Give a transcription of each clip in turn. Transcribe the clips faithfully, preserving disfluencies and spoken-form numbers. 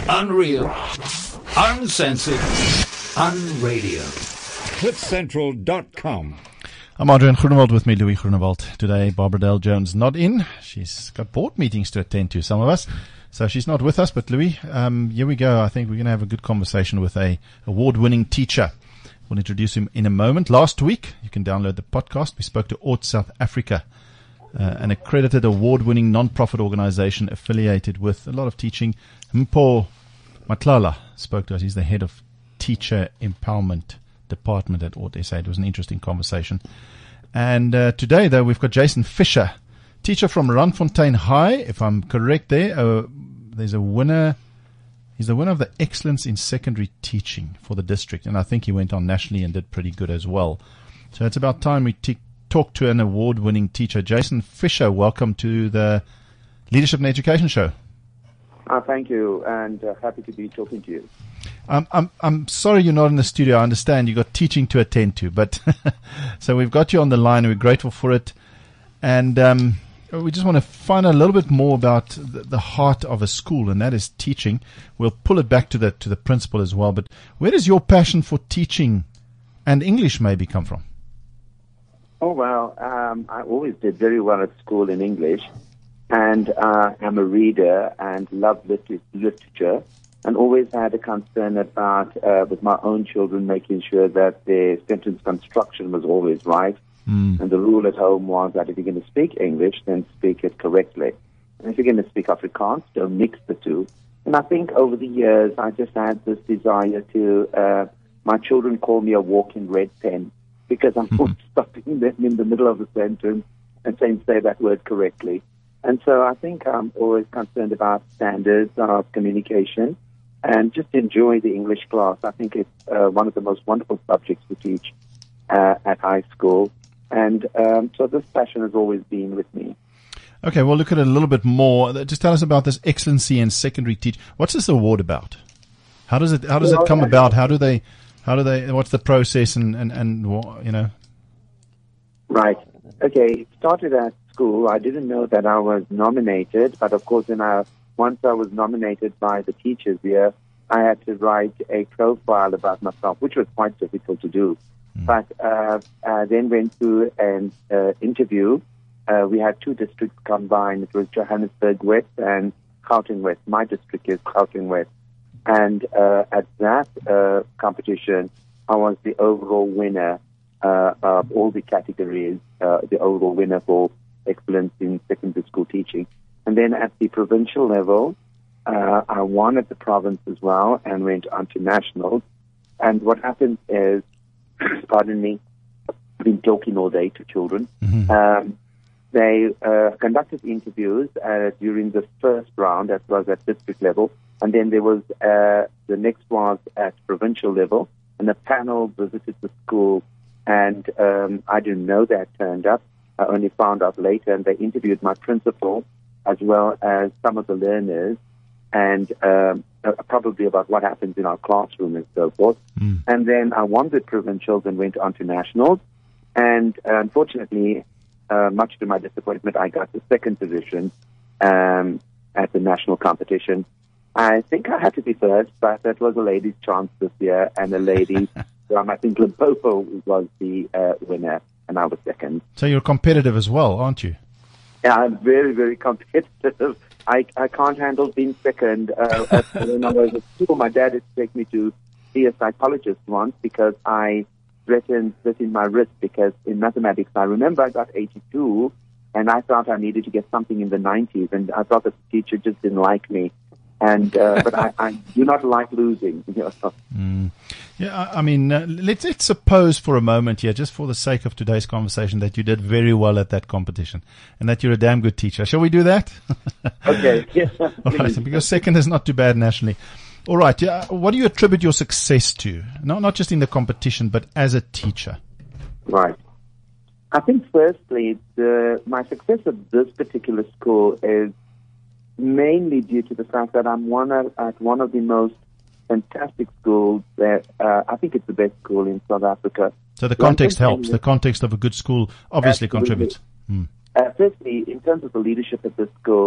Unreal, uncensored, unradio. cliff central dot com. I'm Adrian Groenewald, with me Louis Groenewald. Today, Barbara Dale Jones not in. She's got board meetings to attend to, some of us. So she's not with us, but Louis, um, here we go. I think we're going to have a good conversation with a award-winning teacher. We'll introduce him in a moment. Last week, you can download the podcast. We spoke to Ort South Africa, uh, an accredited award-winning non-profit organization affiliated with a lot of teaching. Mpho Matlala spoke to us. He's the head of teacher empowerment department at Ort S A. It was an interesting conversation. And uh, today, though, we've got Jason Fisher, teacher from Randfontein High. If I'm correct there, uh, there's a winner. He's the winner of the Excellence in Secondary Teaching for the district. And I think he went on nationally and did pretty good as well. So it's about time we t- talk to an award-winning teacher. Jason Fisher, welcome to the Leadership and Education Show. Uh, thank you, and uh, happy to be talking to you. Um, I'm I'm sorry you're not in the studio. I understand you've got teaching to attend to, but so we've got you on the line, and we're grateful for it. And um, we just want to find out a little bit more about the, the heart of a school, and that is teaching. We'll pull it back to the to the principal as well. But where does your passion for teaching and English maybe come from? Oh, well, um, I always did very well at school in English, and uh, I'm a reader and love lit- literature, and always had a concern about, uh, with my own children, making sure that their sentence construction was always right. Mm. And the rule at home was that if you're going to speak English, then speak it correctly. And if you're going to speak Afrikaans, don't mix the two. And I think over the years, I just had this desire to, uh, my children call me a walking red pen, because I'm mm-hmm. stopping them in the middle of a sentence and saying, say that word correctly. And so I think I'm always concerned about standards of communication and just enjoy the English class. I think it's uh, one of the most wonderful subjects to teach uh, at high school. And um, so this passion has always been with me. Okay, we'll look at it a little bit more. Just tell us about this Excellency in Secondary Teaching. What's this award about? How does it How does it come about? How do they How do they? What's the process? And and and you know. Right. Okay. It started at school. I didn't know that I was nominated, but of course, when I once I was nominated by the teachers here, I had to write a profile about myself, which was quite difficult to do. Mm. But uh, I then went through an uh, interview. Uh, we had two districts combined. It was Johannesburg West and Gauteng West. My district is Gauteng West. And uh, at that uh, competition, I was the overall winner uh, of all the categories, uh, the overall winner for excellence in secondary school teaching. And then at the provincial level, uh, I won at the province as well and went on to nationals. And what happened is, pardon me, I've been talking all day to children. Mm-hmm. Um, they uh, conducted interviews uh, during the first round, that was at district level. And then there was, uh, the next was at provincial level. And a panel visited the school. And um, I didn't know that turned up. I only found out later. And they interviewed my principal as well as some of the learners, and um, uh, probably about what happens in our classroom and so forth. Mm. And then I won the provincials and went on to nationals. And uh, unfortunately, uh, much to my disappointment, I got the second position um, at the national competition. I think I had to be first, but that was a lady's chance this year, and a lady from, I think, Limpopo was the uh, winner, and I was second. So you're competitive as well, aren't you? Yeah, I'm very, very competitive. I, I can't handle being second. Uh, at, when I was at school, my dad had to take me to see a psychologist once because I threatened splitting my wrist, because in mathematics, I remember I got eighty-two, and I thought I needed to get something in the nineties, and I thought the teacher just didn't like me. And uh, but I, I do not like losing. You know? mm. Yeah, I, I mean, uh, let's, let's suppose for a moment here, just for the sake of today's conversation, that you did very well at that competition, and that you're a damn good teacher. Shall we do that? Okay. Yes. All right. Because second is not too bad nationally. All right. Yeah. What do you attribute your success to? Not not just in the competition, but as a teacher. Right. I think firstly, the my success at this particular school is mainly due to the fact that I'm one of, at one of the most fantastic schools that uh, I think it's the best school in South Africa. So the context helps. The context of a good school obviously Absolutely. contributes. Hmm. Uh, firstly, in terms of the leadership at this school,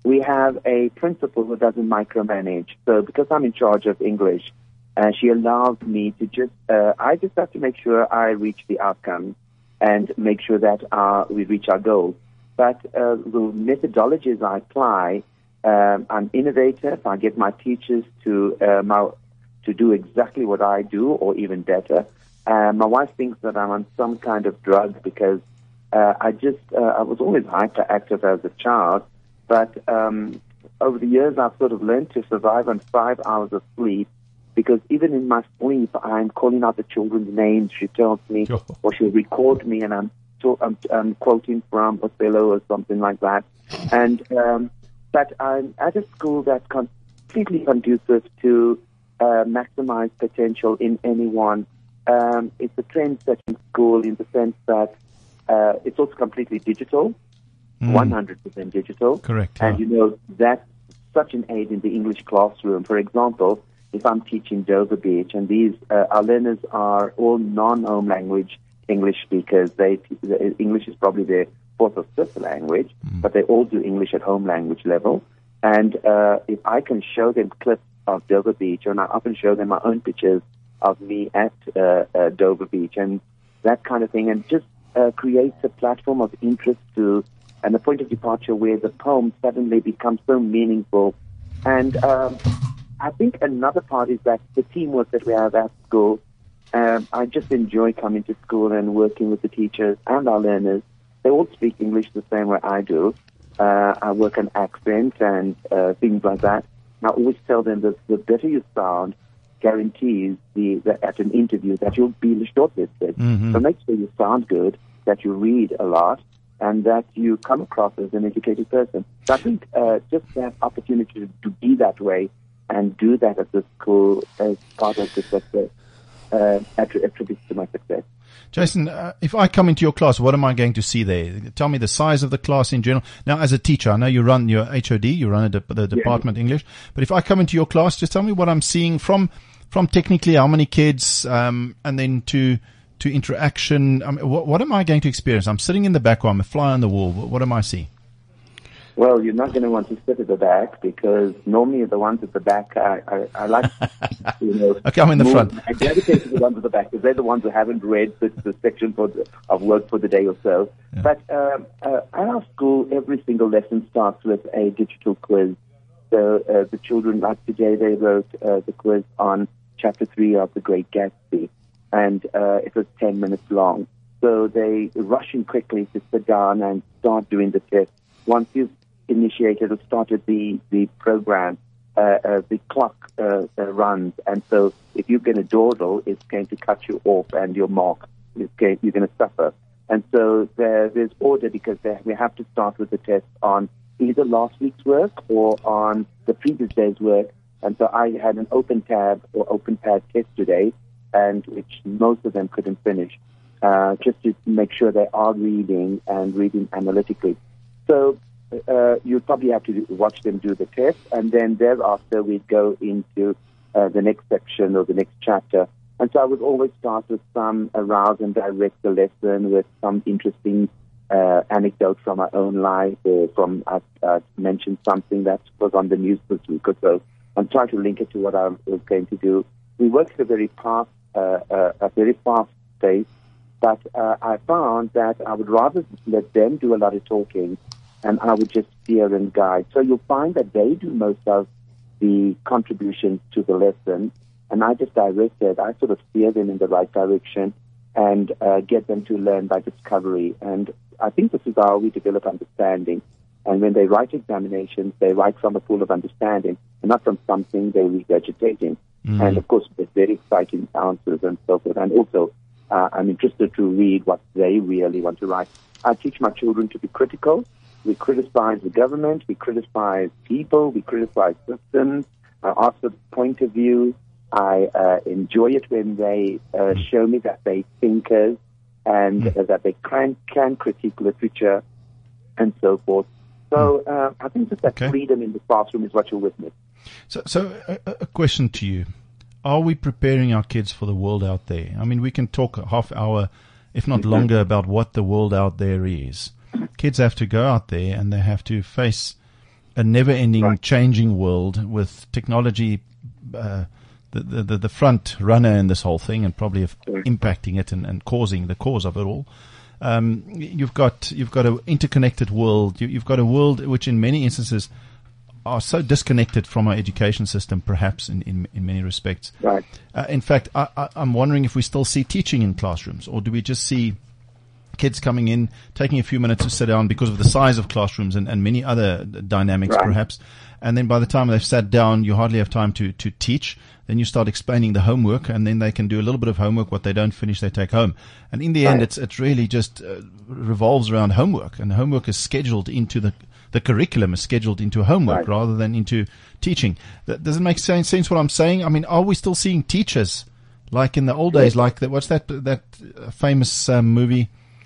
we have a principal who doesn't micromanage. So because I'm in charge of English, uh, she allows me to just, uh, I just have to make sure I reach the outcome and make sure that uh, we reach our goals. But uh, the methodologies I apply, um, I'm innovative. I get my teachers to uh, my, to do exactly what I do or even better. Uh, my wife thinks that I'm on some kind of drug because uh, I just, uh, I was always hyperactive as a child. But um, over the years, I've sort of learned to survive on five hours of sleep because even in my sleep, I'm calling out the children's names. She tells me, Sure. or she'll record me, and I'm, so, I'm, I'm quoting from Othello or something like that. And um, but I'm at a school that's completely conducive to uh, maximize potential in anyone. Um, it's a trend-setting school in the sense that uh, it's also completely digital. one hundred percent digital. Correct. And, yeah. you know, that's such an aid in the English classroom. For example, if I'm teaching Dover Beach, and these, uh, our learners are all non-home language English speakers. They, the English is probably their fourth or fifth language, mm. but they all do English at home language level. And uh, if I can show them clips of Dover Beach, and I often show them my own pictures of me at uh, uh, Dover Beach, and that kind of thing, and just uh, creates a platform of interest to and a point of departure where the poem suddenly becomes so meaningful. And um, I think another part is that the teamwork that we have at school, um, I just enjoy coming to school and working with the teachers and our learners. They all speak English the same way I do. Uh, I work on accent and uh, things like that. And I always tell them that the better you sound guarantees the, the at an interview that you'll be shortlisted. Mm-hmm. So make sure you sound good, that you read a lot, and that you come across as an educated person. So I think uh, just that opportunity to, to be that way and do that at the school as part of the success uh, attributes to my success. Jason, uh, if I come into your class, what am I going to see there? Tell me the size of the class in general. Now, as a teacher, I know you run your H O D, you run a de- the department yeah. English, but if I come into your class, just tell me what I'm seeing from from technically how many kids, um, and then to to interaction. I mean, what, what am I going to experience? I'm sitting in the back, or I'm a fly on the wall. What, what am I seeing? Well, you're not going to want to sit at the back because normally the ones at the back, I, I, I like, you know. Okay, I'm in the more, front. I gravitate to the ones at the back because they're the ones who haven't read the, the section for the, of work for the day or so. Yeah. But um, uh, at our school, every single lesson starts with a digital quiz. So uh, the children, like today, they wrote uh, the quiz on chapter three of The Great Gatsby. And uh, it was ten minutes long. So they rush in quickly to sit down and start doing the test. Once you've initiated or started the, the program, uh, uh, the clock uh, uh, runs. And so if you're going to dawdle, it's going to cut you off and your mark, is going, you're going to suffer. And so there, there's order because there, we have to start with the test on either last week's work or on the previous day's work. And so I had an open tab or open pad test today, and which most of them couldn't finish, uh, just to make sure they are reading and reading analytically. So uh, you'd probably have to watch them do the test, and then thereafter we'd go into uh, the next section or the next chapter. And so I would always start with some arouse and direct the lesson with some interesting uh, anecdote from my own life, or from, I uh, mentioned something that was on the news this week or so, and try to link it to what I was going to do. We worked at a very fast, uh, uh, a very fast pace, but uh, I found that I would rather let them do a lot of talking, and I would just steer and guide. So you'll find that they do most of the contributions to the lesson, and I just direct it. I sort of steer them in the right direction and uh, get them to learn by discovery. And I think this is how we develop understanding. And when they write examinations, they write from a pool of understanding and not from something they're regurgitating. Mm-hmm. And, of course, with very exciting answers and so forth. And also, uh, I'm interested to read what they really want to write. I teach my children to be critical. We criticize the government. We criticize people. We criticize systems. I ask for the point of view. I uh, enjoy it when they uh, show me that they're thinkers and mm-hmm. uh, that they can, can critique literature and so forth. So uh, I think that that okay. freedom in the classroom is what you'll witness. So, so a, a question to you. Are we preparing our kids for the world out there? I mean, we can talk a half hour, if not mm-hmm. longer, about what the world out there is. Kids have to go out there and they have to face a never-ending, Right. changing world with technology, uh, the, the, the, the front runner in this whole thing and probably of Sure. impacting it and, and causing the cause of it all. Um, you've got, you've got an interconnected world. You, you've got a world which in many instances are so disconnected from our education system, perhaps in, in, in many respects. Right. Uh, in fact, I, I, I'm wondering if we still see teaching in classrooms, or do we just see kids coming in, taking a few minutes to sit down because of the size of classrooms and, and many other dynamics, Right. perhaps. And then by the time they've sat down, you hardly have time to, to teach. Then you start explaining the homework, and then they can do a little bit of homework. What they don't finish, they take home. And in the end, Right. it's, it's really just uh, revolves around homework, and homework is scheduled into the, the curriculum is scheduled into homework Right. rather than into teaching. That, does it make sense, sense what I'm saying? I mean, are we still seeing teachers like in the old days, like that, what's that, that uh, famous um, movie?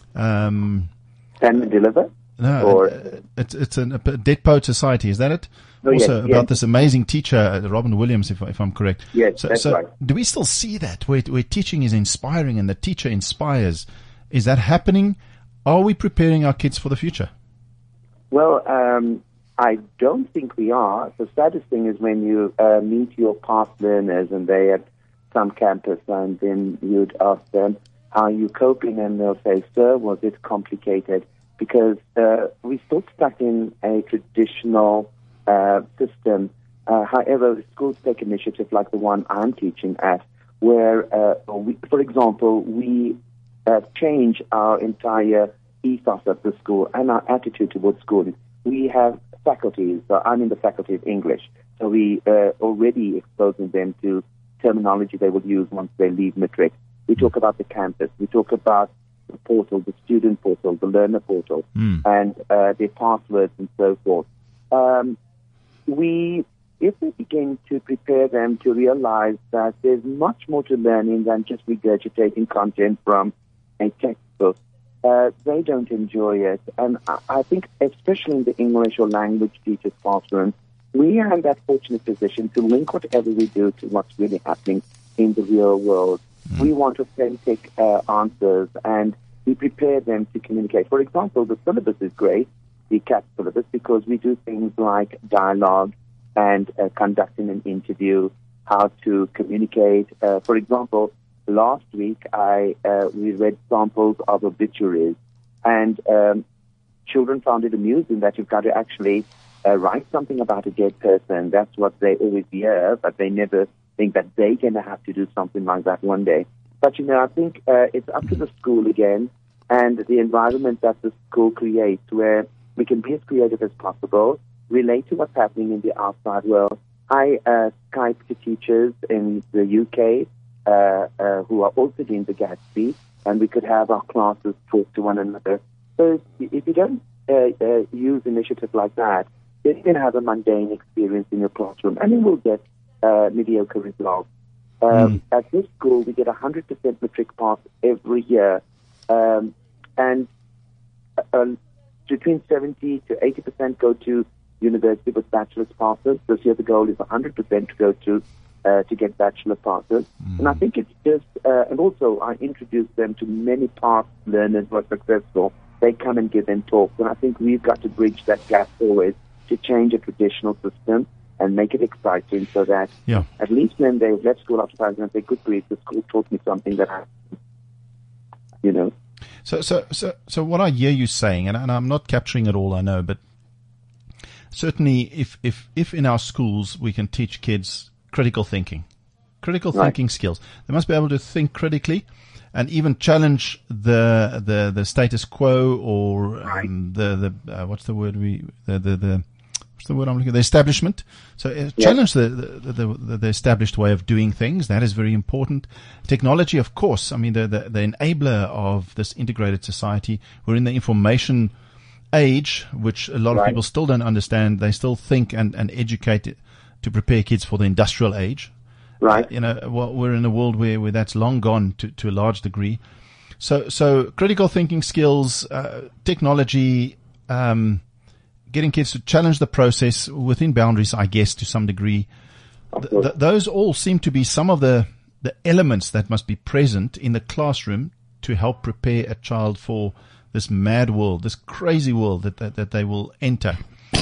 Um, Stand and Deliver? no, Or- uh, it's, it's an, a Dead Poet Society. Is that it? Oh, yes, also yes. about this amazing teacher, uh, Robin Williams, if, if I'm correct. Yes, so, that's so right. do we still see that where, where teaching is inspiring and the teacher inspires? Is that happening? Are we preparing our kids for the future? Well, um, I don't think we are. The saddest thing is when you uh, meet your past learners and they at some campus, and then you'd ask them, how are you coping? And they'll say, sir, was it complicated? Because uh, we're still stuck in a traditional uh, system. Uh, however, schools take initiative like the one I'm teaching at, where, uh, we, for example, we uh, change our entire ethos of the school and our attitude towards schooling. We have faculties. So I'm in the faculty of English. So we uh, already exposing them to terminology they will use once they leave matric. We talk about the campus. We talk about the portal, the student portal, the learner portal, Mm. and uh, their passwords and so forth. Um, we, if we begin to prepare them to realize that there's much more to learning than just regurgitating content from a textbook, uh, they don't enjoy it. And I, I think, especially in the English or language teachers' classroom, we are in that fortunate position to link whatever we do to what's really happening in the real world. Mm. We want authentic uh, answers, and we prepare them to communicate. For example, the syllabus is great, the C A T syllabus, because we do things like dialogue and uh, conducting an interview, how to communicate. Uh, for example, last week I uh, we read samples of obituaries, and um, children found it amusing that you've got to actually uh, write something about a dead person. That's what they always hear, but they never think that they're going to have to do something like that one day. But, you know, I think uh, it's up to the school again and the environment that the school creates, where we can be as creative as possible, relate to what's happening in the outside world. I uh, Skype to teachers in the U K uh, uh, who are also doing the Gatsby, and we could have our classes talk to one another. So if you don't uh, uh, use initiatives like that, you can have a mundane experience in your classroom, and you will get uh, mediocre results. Um, mm. At this school, we get one hundred percent matric pass every year, um, and uh, between seventy to eighty percent go to university with bachelor's passes. This year, the goal is one hundred percent to go to uh, to get bachelor passes. Mm. And I think it's just, uh, and also I introduce them to many past learners who are successful. They come and give them talks, and I think we've got to bridge that gap always to change a traditional system and make it exciting, so that yeah. at least when they left school after five minutes, they could breathe. The school taught me something that I, you know. So, so, so, so what I hear you saying, and, and I'm not capturing it all, I know, but certainly if, if, if in our schools we can teach kids critical thinking, critical right. thinking skills, they must be able to think critically and even challenge the, the, the status quo or, right. um, the, the, uh, what's the word we, the, the, the, what's the word I'm looking at? The establishment. So uh, yeah. challenge the, the, the, the established way of doing things. That is very important. Technology, of course. I mean, the, the, the enabler of this integrated society. We're in the information age, which a lot right. of people still don't understand. They still think and, and educate to prepare kids for the industrial age. Right. Uh, you know, well, we're in a world where, where that's long gone to, to a large degree. So, so critical thinking skills, uh, technology, um, getting kids to challenge the process within boundaries, I guess, to some degree. Th- th- those all seem to be some of the, the elements that must be present in the classroom to help prepare a child for this mad world, this crazy world that, that, that they will enter.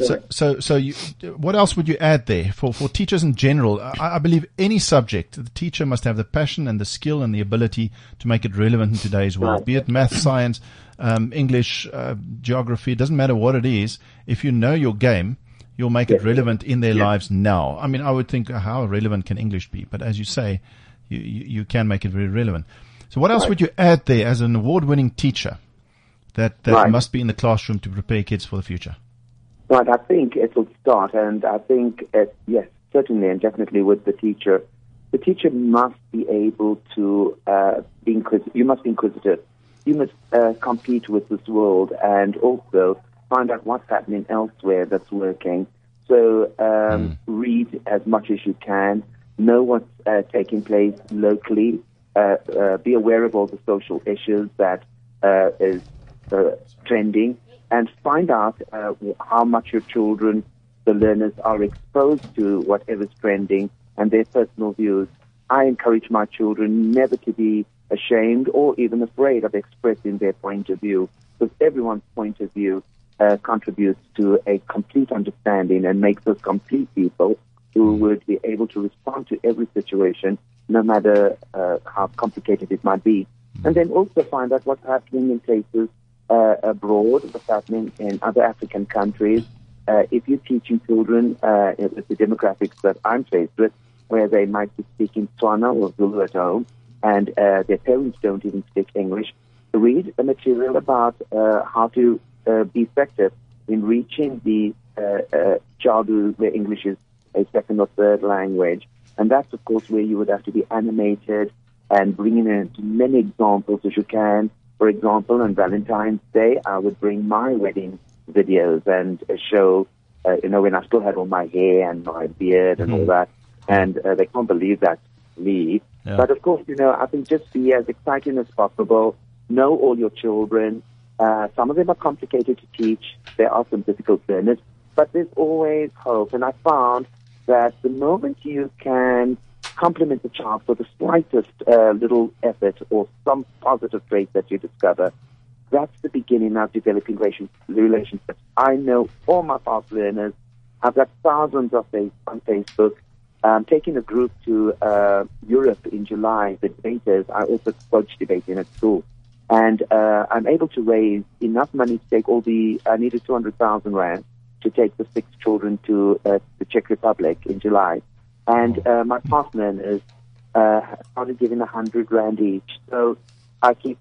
So, so, so you, what else would you add there for, for teachers in general? I, I believe any subject, the teacher must have the passion and the skill and the ability to make it relevant in today's world, Right. be it math, science, um, English, uh, geography, it doesn't matter what it is. If you know your game, you'll make it Yes. relevant in their Yes. lives now. I mean, I would think, how relevant can English be? But as you say, you, you, you can make it very relevant. So what else Right. would you add there as an award-winning teacher that, that Right. must be in the classroom to prepare kids for the future? Right, I think it will start, and I think, it, yes, certainly and definitely with the teacher. The teacher must be able to uh, be inquisitive. You must be inquisitive. You must uh, compete with this world and also find out what's happening elsewhere that's working. So um, mm. read as much as you can, know what's uh, taking place locally, uh, uh, be aware of all the social issues that uh, is uh, trending, and find out uh, how much your children, the learners, are exposed to whatever's trending and their personal views. I encourage my children never to be ashamed or even afraid of expressing their point of view, because everyone's point of view uh, contributes to a complete understanding and makes us complete people who would be able to respond to every situation, no matter uh, how complicated it might be. And then also find out what's happening in places Uh, abroad, what's happening in other African countries. Uh, if you're teaching children uh, with the demographics that I'm faced with, where they might be speaking Tswana or Zulu at home, and uh, their parents don't even speak English, read the material about uh, how to uh, be effective in reaching the uh, uh, child where English is a second or third language. And that's, of course, where you would have to be animated and bringing in as many examples as you can. For example, on Valentine's Day, I would bring my wedding videos and uh, show, uh, you know, when I still had all my hair and my beard and mm. all that. And uh, they can't believe that's me. Yeah. But of course, you know, I think just be as exciting as possible. Know all your children. Uh, some of them are complicated to teach. There are some difficult learners, but there's always hope. And I found that the moment you can compliment the child for the slightest uh, little effort or some positive trait that you discover, that's the beginning of developing relationships. I know all my past learners. I've got thousands of them on Facebook. I'm taking a group to uh, Europe in July, the debaters. I also coach debating at school. And uh, I'm able to raise enough money to take all the, I needed two hundred thousand rand to take the six children to uh, the Czech Republic in July. And uh, my past learners uh, started giving a hundred rand each. So I keep,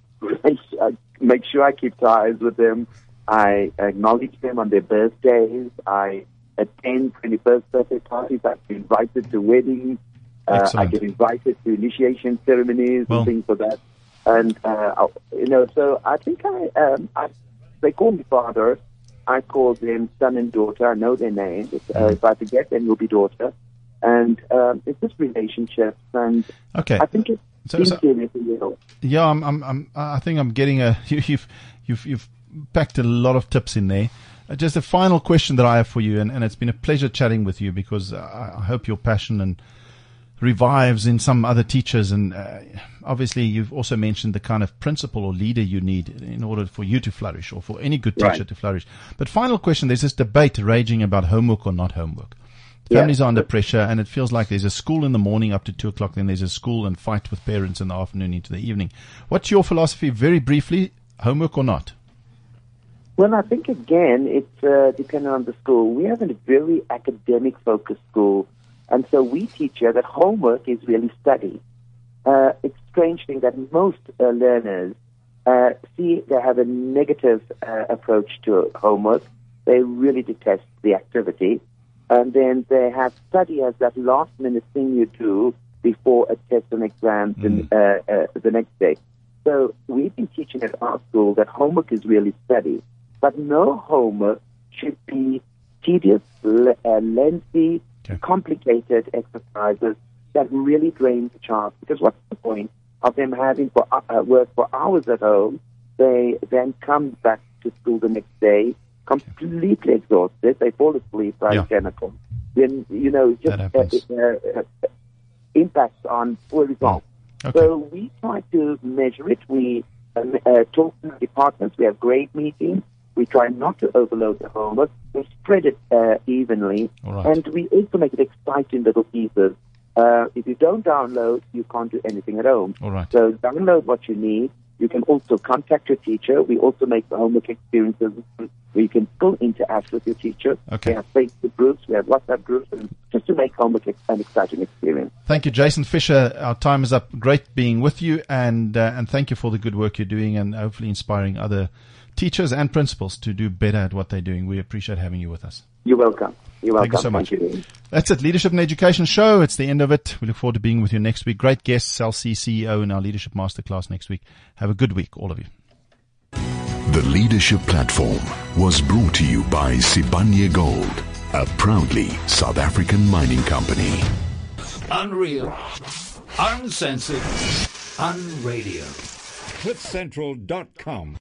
I make sure I keep ties with them. I acknowledge them on their birthdays. I attend twenty-first birthday parties. I get invited to weddings. Uh, I get invited to initiation ceremonies well. and things like that. And uh, you know, so I think I, um, I, they call me father. I call them son and daughter. I know their names. Uh, if I forget, then you'll be daughter. And um, it's just relationships, and okay. I think it's so, so, real. Yeah, I'm, I'm, I'm, I think I'm getting a. You, you've, you've, you've packed a lot of tips in there. Uh, just a final question that I have for you, and, and it's been a pleasure chatting with you, because uh, I hope your passion and revives in some other teachers, and uh, obviously you've also mentioned the kind of principal or leader you need in order for you to flourish, or for any good teacher right. to flourish. But final question: there's this debate raging about homework or not homework. Families yeah. are under pressure, and it feels like there's a school in the morning up to two o'clock, then there's a school and fight with parents in the afternoon into the evening. What's your philosophy, very briefly, homework or not? Well, I think, again, it's uh, dependent on the school. We have a very academic-focused school, and so we teach you that homework is really study. Uh, it's a strange thing that most uh, learners uh, see they have a negative uh, approach to homework. They really detest the activity. And then they have study as that last-minute thing you do before a test and exams mm. and, uh, uh, the next day. So we've been teaching at our school that homework is really study, but no homework should be tedious, l- uh, lengthy, okay. complicated exercises that really drain the child. Because what's the point of them having for, uh, work for hours at home? They then come back to school the next day completely exhausted. They fall asleep by yeah. ten o'clock. Then, you know, just uh, uh, uh, impacts on poor results. Okay. So we try to measure it. We uh, uh, talk to departments. We have grade meetings. We try not to overload the homework. We spread it uh, evenly. All right. And we also make it exciting little pieces. Uh, if you don't download, you can't do anything at home. All right. So download what you need. You can also contact your teacher. We also make the homework experiences where you can still interact with your teacher. Okay. We have Facebook groups, we have WhatsApp groups, and just to make homework ex- an exciting experience. Thank you, Jason Fisher. Our time is up. Great being with you, and uh, and thank you for the good work you're doing, and hopefully inspiring other teachers and principals to do better at what they're doing. We appreciate having you with us. You're welcome. You're welcome. Thank you so much. Thank you. That's it. Leadership and Education Show. It's the end of it. We look forward to being with you next week. Great guests, Cell C C E O in our Leadership Masterclass next week. Have a good week, all of you. The Leadership Platform was brought to you by Sibanye Gold, a proudly South African mining company. Unreal, uncensored, unradio. cliff central dot com